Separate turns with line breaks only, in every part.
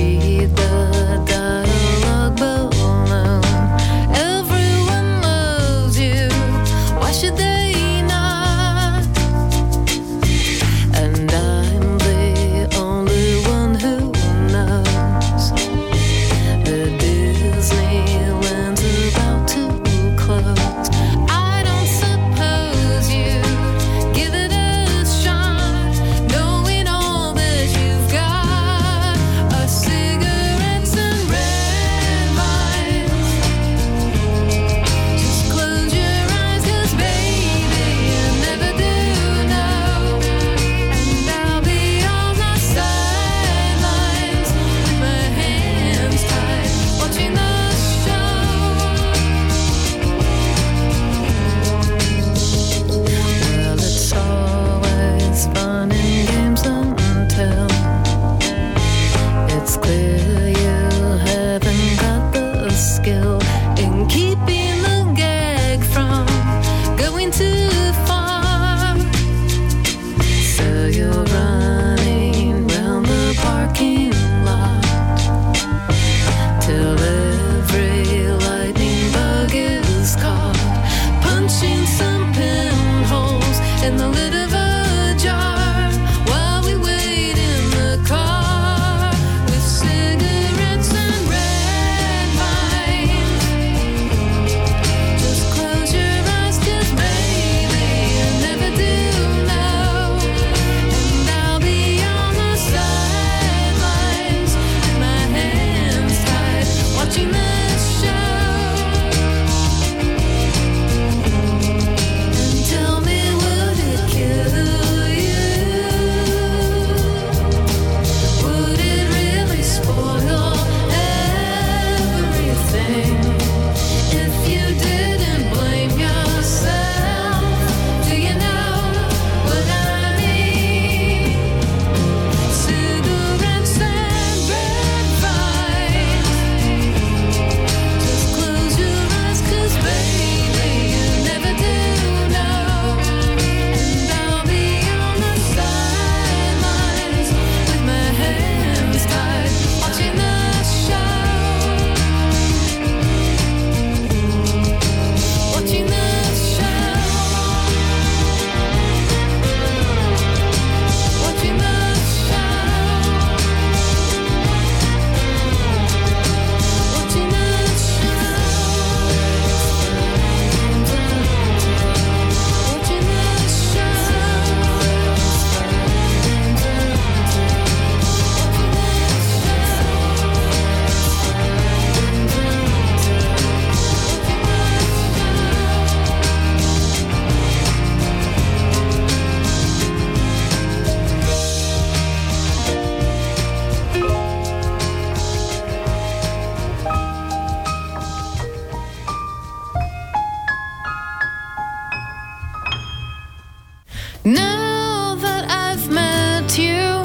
Now that I've met you,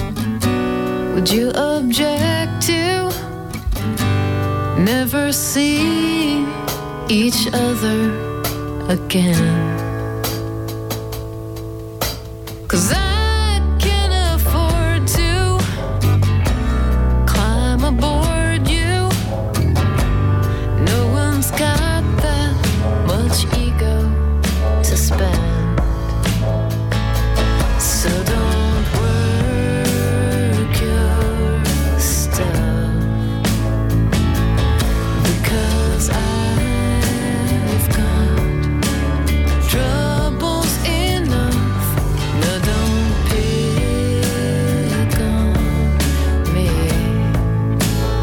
would you object to never see each other again? 'Cause I can't afford to climb aboard you. No one's got that much ego to spend. So don't work your stuff, because I've got troubles enough. No, don't pick on me.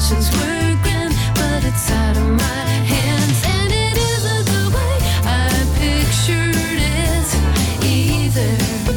intentions were grand, but it's out of my hands, and it isn't the way I pictured it either.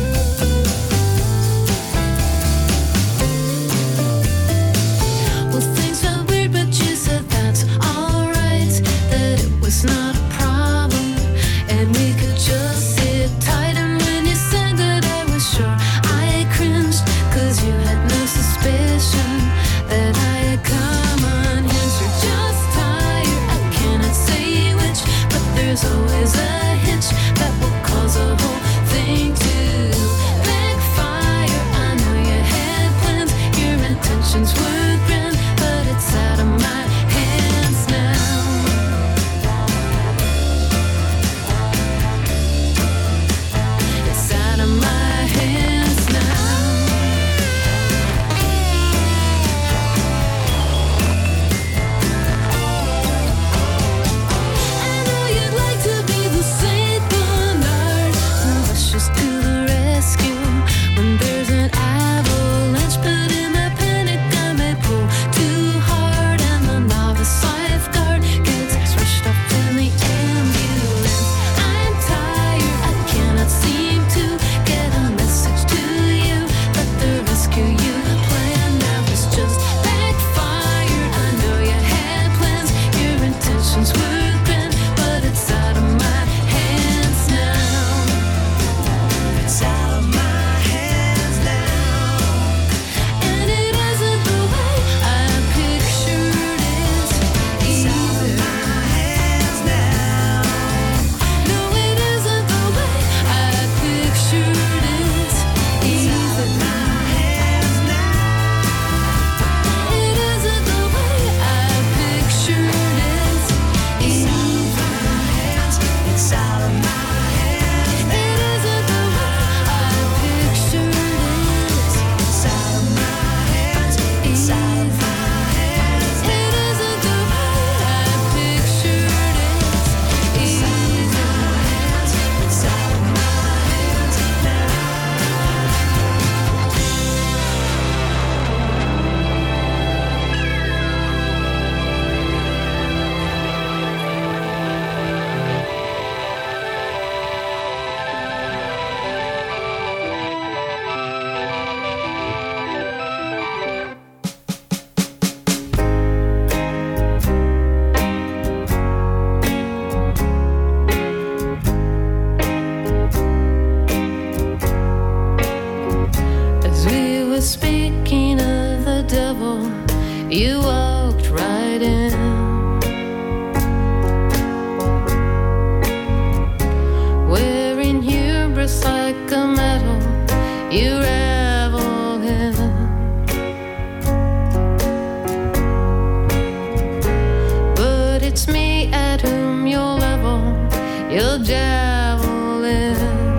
Well, things felt weird, but you said that's alright, that it was not a problem, and we could just sit tight. And when you said that I was sure, I cringed, 'cause you had no suspicion that I had come unhinged or just tired. I cannot say which, but there's always a hitch that will cause a whole thing to backfire. I know you had plans, your intentions were grand, but it's out of my hands now. It's out of my hands now. I know you'd like to be the Saint Bernard, to rush us to the rescue when there's an avalanche. But in the panic I may pull too hard, and the novice lifeguard gets rushed off in the ambulance. I'm tired, I cannot seem to get a message to you, but the rescue you planned now has just backfired. I know you had plans, your intentions were grand, but it's out of my hands now. It's out of my hands now. And it isn't the way I pictured it either. No, it isn't the way I pictured it either. It isn't the way I pictured it either. It's out of my hands. It isn't the way I pictured it. It's out of my hands. It's out of my hands. It isn't the way I pictured it either. It's out of my hands now. As we were speaking of the devil, you walked right in, wearing hubris like a medal you revel in. But it's me at whom you'll level your javelin.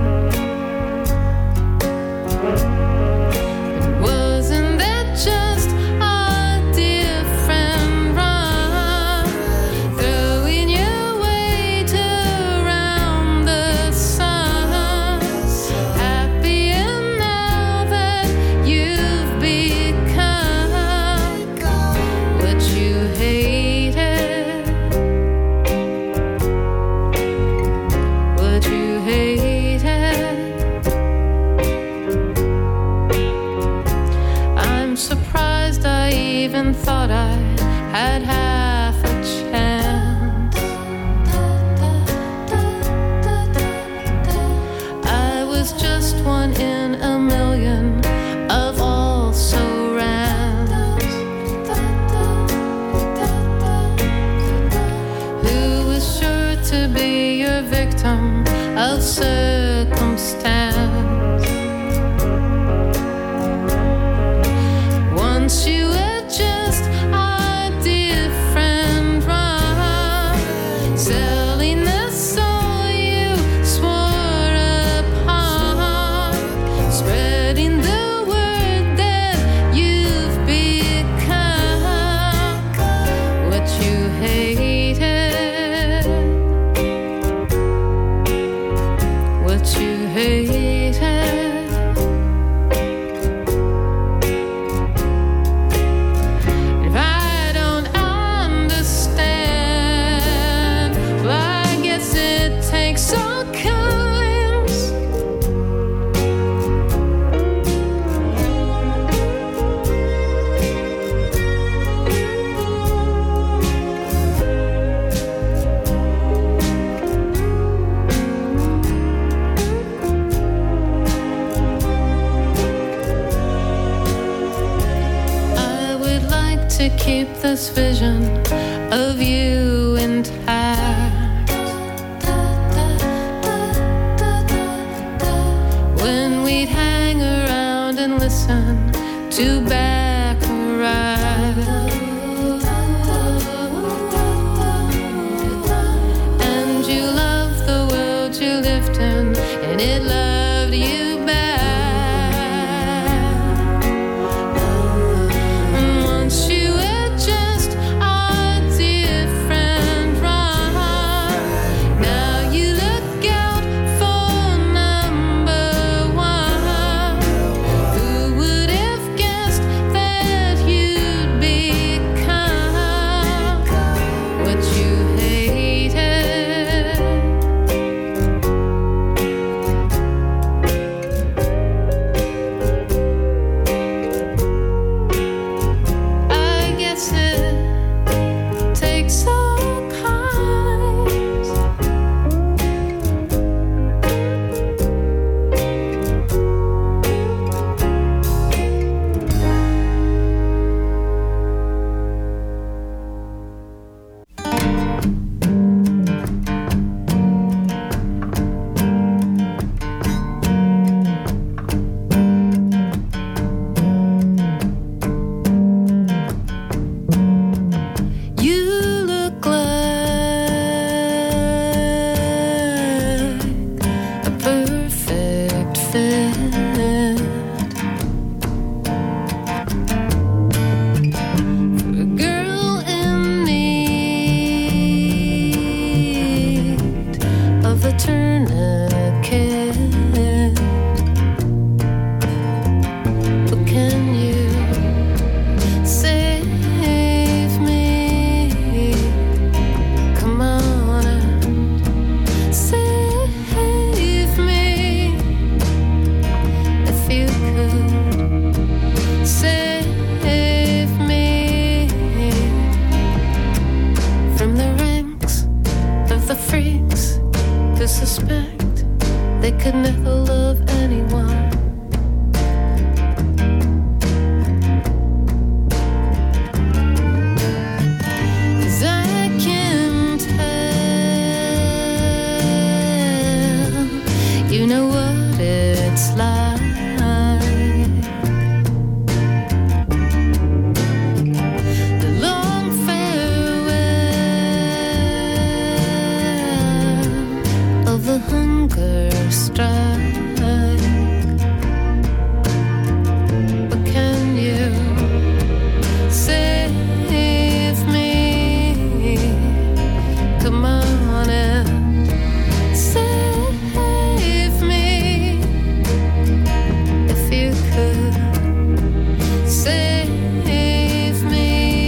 Wasn't that just a dear friend run, throwing your weight around the sun? Happier now that you've become what you hated, what you hated. I'm surprised I even thought I had half a chance. I was just one in a million of also rans, who was sure to be your victim of circumstance. Once you were just a dear friend run, selling the soul you swore upon, spreading the word that you've become what you hated, what you hated. If I don't keep this vision of you intact. When we'd hang around and listen to Baccarat, and you loved the world you lived in, and it loved you back. And once you were just a different run, now you look out for number one. Who would have guessed that you'd become what you hated? I guess it takes all kinds. You look like a perfect fit for a girl in need of a tourniquet. But can you save me? Come on and save me. If you could save me from the ranks of the freaks who suspect they could never love anyone. 'Cause I can tell you know what it's like. The long farewell of a hunger strike. But can you save me? Come on and save me. If you could save me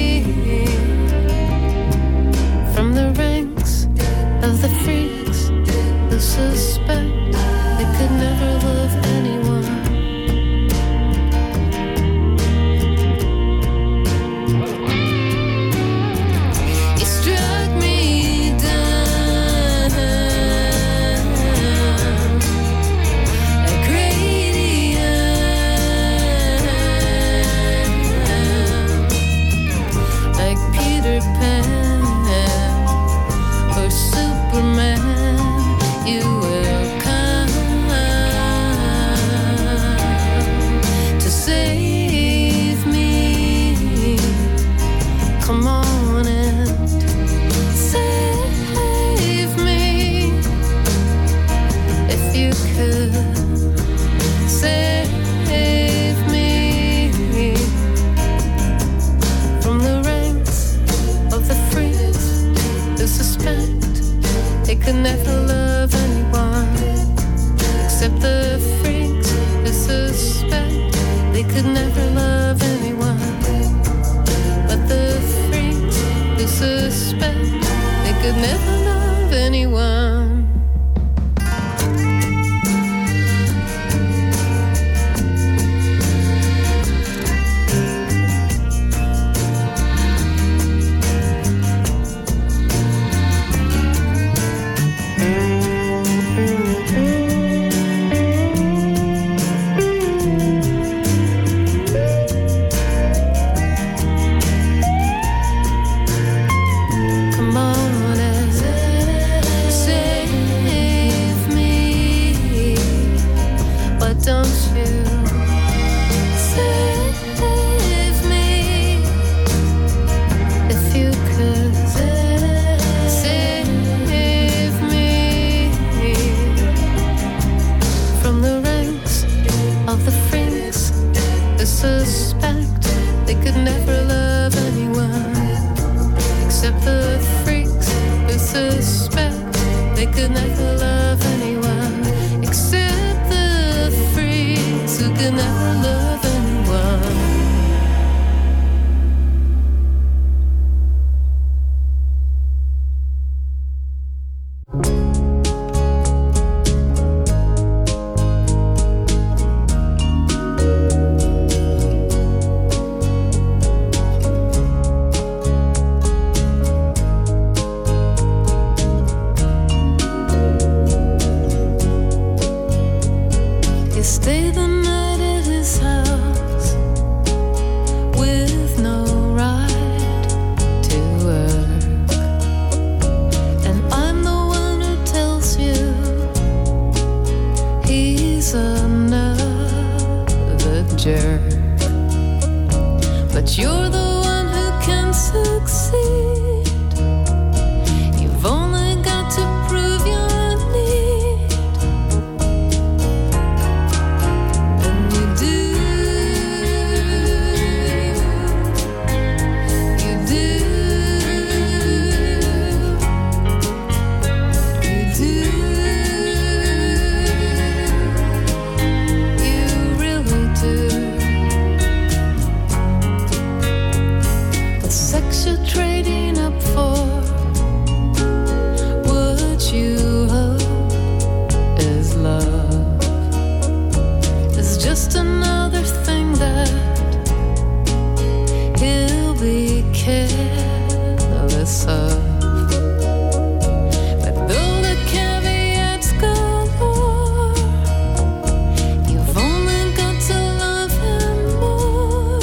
from the ranks of the freaks who suspect they could never love anyone. You struck me down like radium, like Peter Pan or Superman. You will come to save me. Come on and save me. If you could save me from the ranks of the freaks who suspect they could never love anyone, except the freaks who suspect they could never love anyone. But the freaks who suspect they could never love anyone. except the freaks who suspect they could never love anyone, except the freaks who could never love anyone. Stay the night at his house with no ride to work, and I'm the one who tells you he's another jerk, but you're the one who can succeed. You've only got to prove your trading up for what you hope is love is just another thing that he'll be careless of. But though the caveats galore, you've only got to love him more.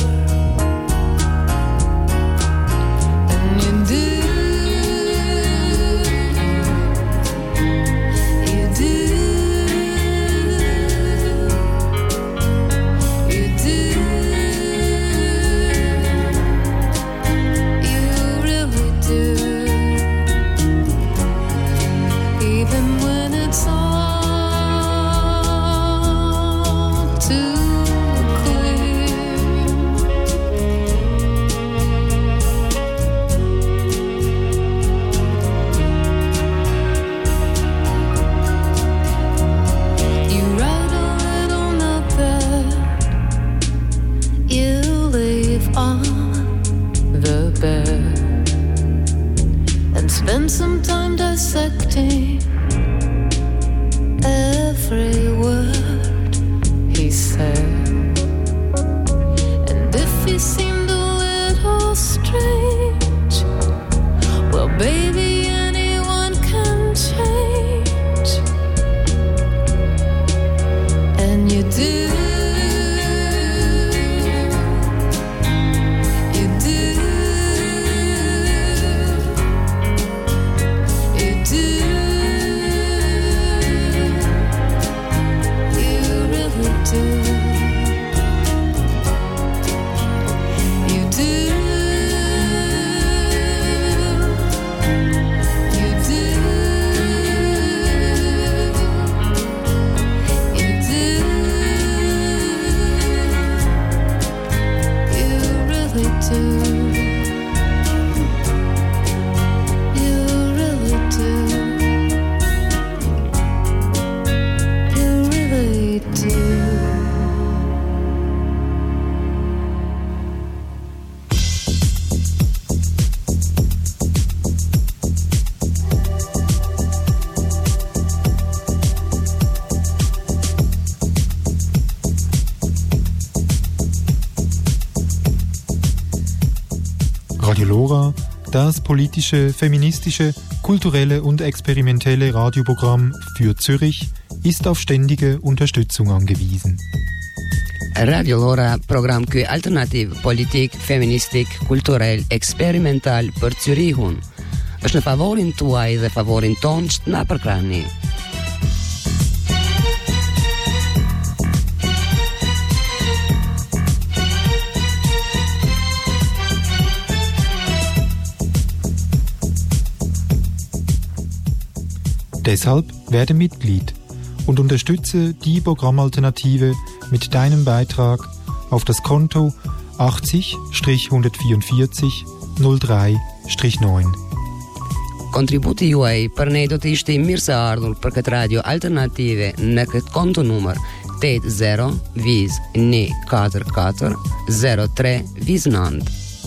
Spend some time dissecting every word he said, and if he seemed a little strange, well, baby, anyone can change, and you do.
Radio Lora, das politische, feministische, kulturelle und experimentelle Radioprogramm für Zürich, ist auf ständige Unterstützung angewiesen.
Radio Lora, program cu alternativ politic, feministic, culturel, experimental per Zürihun. Es ne favorin tuai de favorin tonst na percrani.
Deshalb werde Mitglied und unterstütze die Programmalternative mit deinem Beitrag auf das Konto 80-144 03 Contributi
juai per nei dotisti Mirza Ardul per cat radio alternative ne cat conto numero TET 0 vis ne 44 03 vis Nand.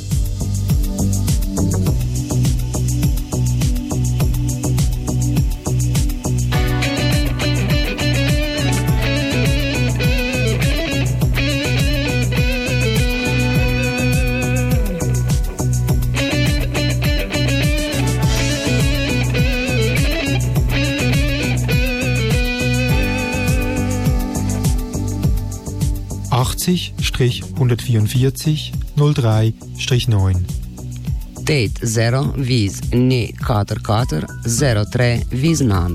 /144/03/9
TET 0 vis ne 44 03 vis Nand.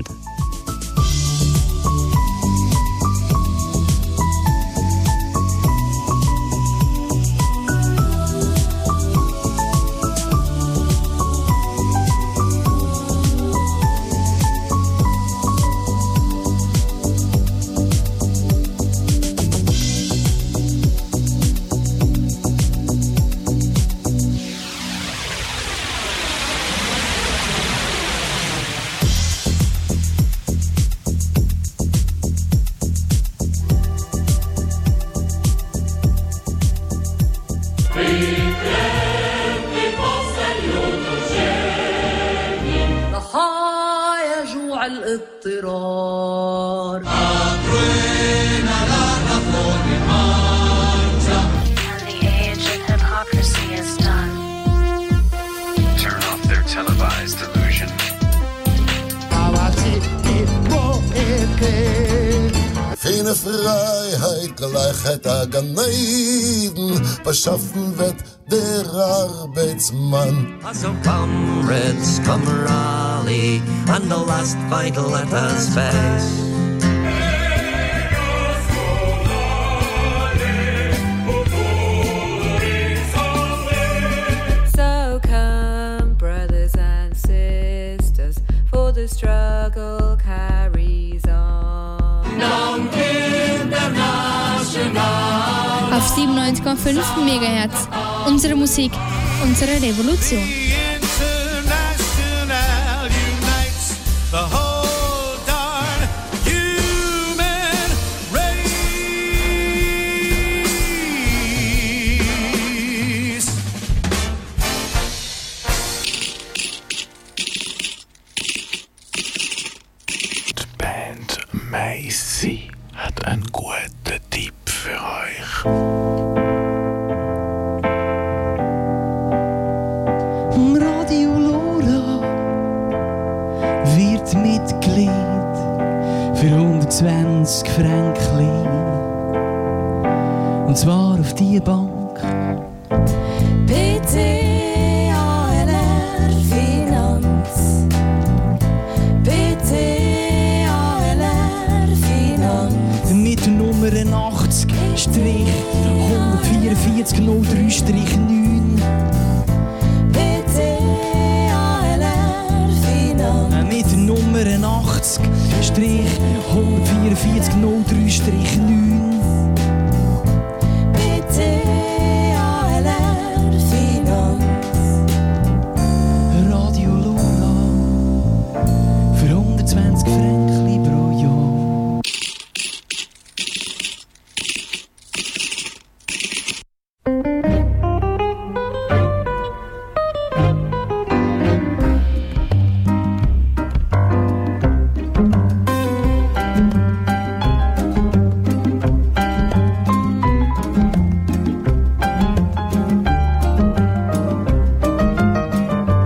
Feine Freiheit, Gleichheit, Ganeiden, beschaffen wird der Arbeitsmann.
Also comrades, come rally, and the last fight let us face.
So come, brothers and sisters, for the struggle carries on.
Auf 97,5 MHz. Unsere Musik, unsere Revolution.
Macy hat einen guten Tipp für euch.
Radio Lora wird Mitglied für 120 Franken. Und zwar auf die Bank.
PTALR Finanz. PTALR Finanz.
Mit der Nummer 80-144-03-9.
PTALR Finanz.
Mit der Nummer 80-144-03-9.